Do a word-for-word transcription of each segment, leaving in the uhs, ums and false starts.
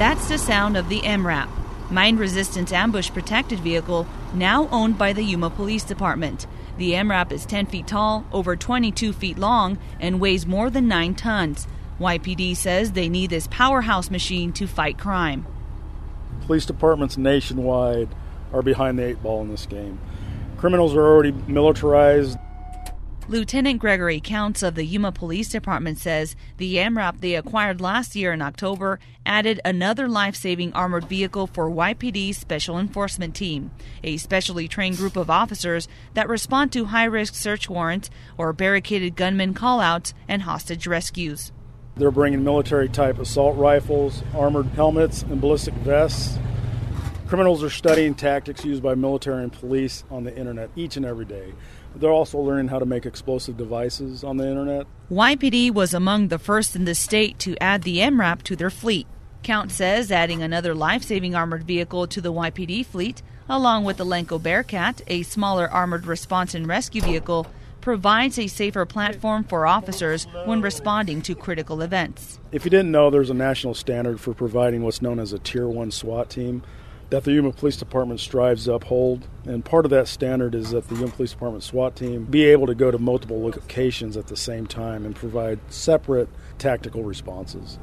That's the sound of the M RAP, Mine Resistance Ambush Protected Vehicle, now owned by the Yuma Police Department. The M RAP is ten feet tall, over twenty-two feet long, and weighs more than nine tons. Y P D says they need this powerhouse machine to fight crime. Police departments nationwide are behind the eight ball in this game. Criminals are already militarized. Lieutenant Gregory Counts of the Yuma Police Department says the M RAP they acquired last year in October added another life-saving armored vehicle for Y P D's Special Enforcement Team, a specially trained group of officers that respond to high-risk search warrants or barricaded gunman call-outs and hostage rescues. They're bringing military-type assault rifles, armored helmets, and ballistic vests. Criminals are studying tactics used by military and police on the internet each and every day. They're also learning how to make explosive devices on the internet. Y P D was among the first in the state to add the M RAP to their fleet. Count says adding another life-saving armored vehicle to the Y P D fleet, along with the Lenco Bearcat, a smaller armored response and rescue vehicle, provides a safer platform for officers when responding to critical events. If you didn't know, there's a national standard for providing what's known as a Tier one SWAT team that the Yuma Police Department strives to uphold. And part of that standard is that the Yuma Police Department SWAT team be able to go to multiple locations at the same time and provide separate tactical responses.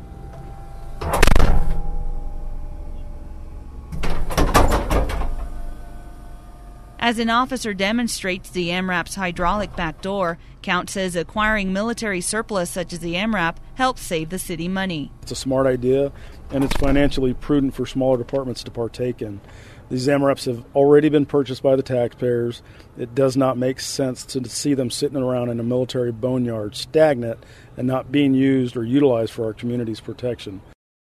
As an officer demonstrates the M RAP's hydraulic back door, Count says acquiring military surplus such as the M RAP helps save the city money. It's a smart idea, and it's financially prudent for smaller departments to partake in. These M RAPs have already been purchased by the taxpayers. It does not make sense to see them sitting around in a military boneyard, stagnant, and not being used or utilized for our community's protection.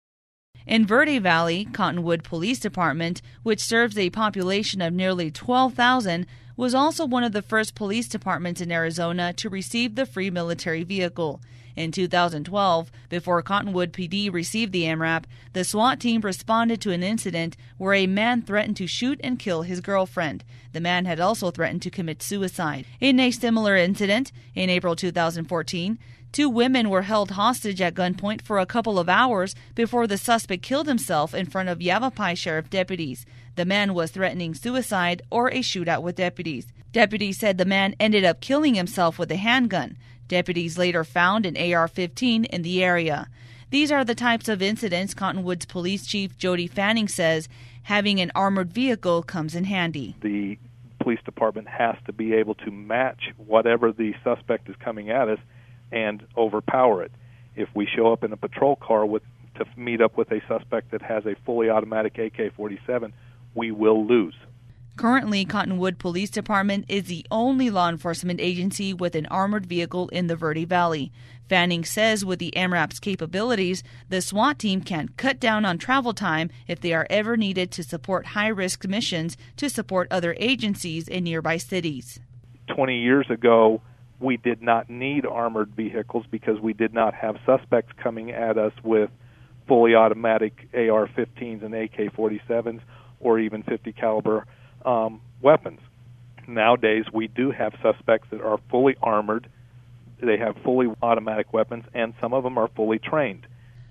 In Verde Valley, Cottonwood Police Department, which serves a population of nearly twelve thousand, was also one of the first police departments in Arizona to receive the free military vehicle. In two thousand twelve, before Cottonwood P D received the M RAP, the SWAT team responded to an incident where a man threatened to shoot and kill his girlfriend. The man had also threatened to commit suicide. In a similar incident, in April two thousand fourteen, two women were held hostage at gunpoint for a couple of hours before the suspect killed himself in front of Yavapai Sheriff deputies. The man was threatening suicide or a shootout with deputies. Deputies said the man ended up killing himself with a handgun. Deputies later found an A R fifteen in the area. These are the types of incidents Cottonwood's Police Chief Jody Fanning says having an armored vehicle comes in handy. The police department has to be able to match whatever the suspect is coming at us and overpower it. If we show up in a patrol car with to meet up with a suspect that has a fully automatic A K forty-seven, we will lose. Currently, Cottonwood Police Department is the only law enforcement agency with an armored vehicle in the Verde Valley. Fanning says with the M RAP's capabilities, the SWAT team can cut down on travel time if they are ever needed to support high-risk missions to support other agencies in nearby cities. Twenty years ago, we did not need armored vehicles because we did not have suspects coming at us with fully automatic A R fifteens and A K forty-sevens or even fifty caliber um, weapons. Nowadays, we do have suspects that are fully armored. They have fully automatic weapons, and some of them are fully trained.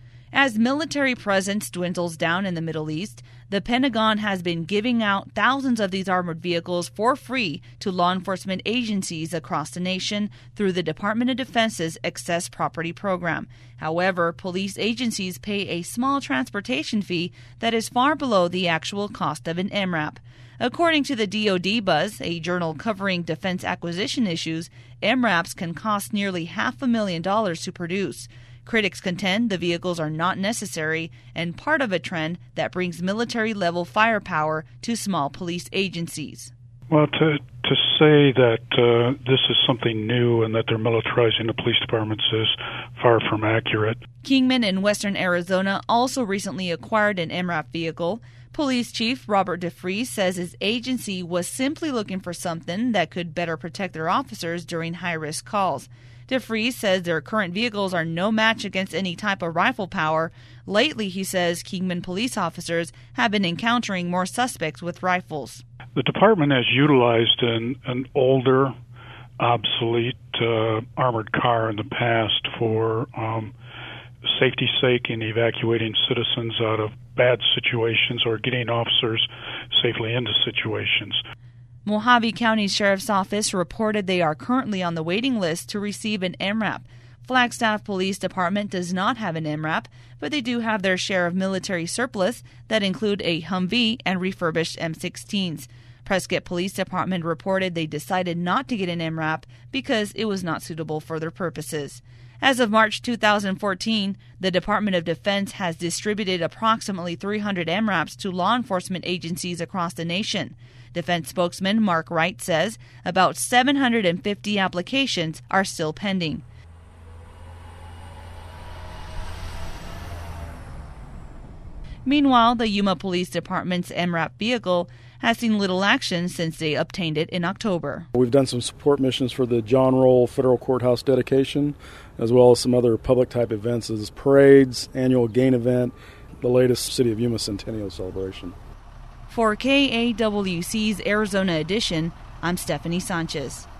As military presence dwindles down in the Middle East, the Pentagon has been giving out thousands of these armored vehicles for free to law enforcement agencies across the nation through the Department of Defense's Excess Property Program. However, police agencies pay a small transportation fee that is far below the actual cost of an M RAP. According to the D O D Buzz, a journal covering defense acquisition issues, M RAPs can cost nearly half a million dollars to produce. Critics contend the vehicles are not necessary and part of a trend that brings military-level firepower to small police agencies. Well, to to say that uh, this is something new and that they're militarizing the police departments is far from accurate. Kingman in western Arizona also recently acquired an M RAP vehicle. Police Chief Robert DeFries says his agency was simply looking for something that could better protect their officers during high-risk calls. DeFries says their current vehicles are no match against any type of rifle power. Lately, he says, Kingman police officers have been encountering more suspects with rifles. The department has utilized an, an older, obsolete uh, armored car in the past for um, safety's sake in evacuating citizens out of bad situations or getting officers safely into situations. Mojave County Sheriff's Office reported they are currently on the waiting list to receive an M RAP. Flagstaff Police Department does not have an M RAP, but they do have their share of military surplus that include a Humvee and refurbished M sixteens. Prescott Police Department reported they decided not to get an M RAP because it was not suitable for their purposes. As of March two thousand fourteen, the Department of Defense has distributed approximately three hundred M RAPs to law enforcement agencies across the nation. Defense spokesman Mark Wright says about seven hundred fifty applications are still pending. Meanwhile, the Yuma Police Department's M RAP vehicle has seen little action since they obtained it in October. We've done some support missions for the John Roll Federal Courthouse dedication, as well as some other public-type events as parades, annual GAIN event, the latest City of Yuma Centennial celebration. For K A W C's Arizona Edition, I'm Stephanie Sanchez.